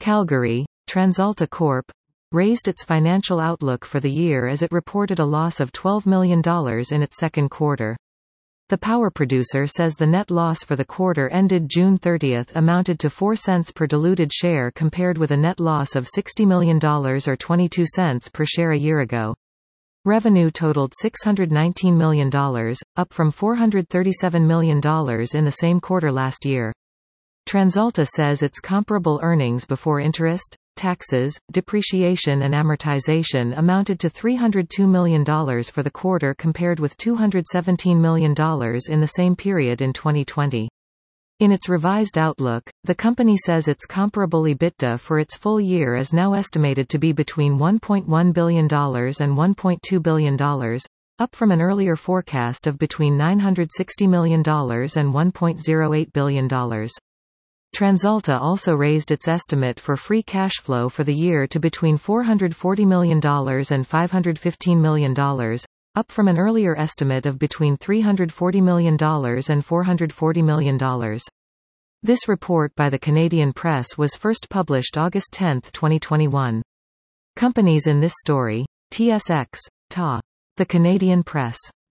Calgary, TransAlta Corp. Raised its financial outlook for the year as it reported a loss of $12 million in its second quarter. The power producer says the net loss for the quarter ended June 30 amounted to 4 cents per diluted share compared with a net loss of $60 million or 22 cents per share a year ago. Revenue totaled $619 million, up from $437 million in the same quarter last year. TransAlta says its comparable earnings before interest, taxes, depreciation and amortization amounted to $302 million for the quarter compared with $217 million in the same period in 2020. In its revised outlook, the company says its comparable EBITDA for its full year is now estimated to be between $1.1 billion and $1.2 billion, up from an earlier forecast of between $960 million and $1.08 billion. TransAlta also raised its estimate for free cash flow for the year to between $440 million and $515 million, up from an earlier estimate of between $340 million and $440 million. This report by the Canadian Press was first published August 10, 2021. Companies in this story: TSX, TA. The Canadian Press.